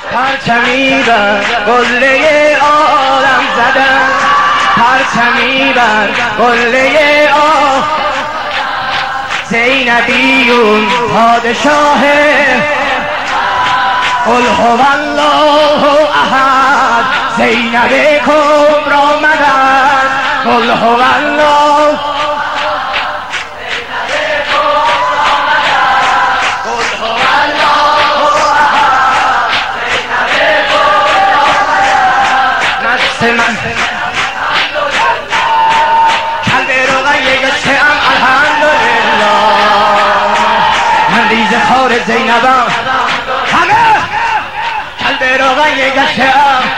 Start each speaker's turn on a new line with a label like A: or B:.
A: پرچمی بر قله عالم زدن، پرچمی بر قله زینبیون پادشاه قل هو الله احد، زینب کبری مدد، قل هو الله من کلب روغن گشتم الحمدلله، من ریز خار زینبم همه کلب روغن گشتم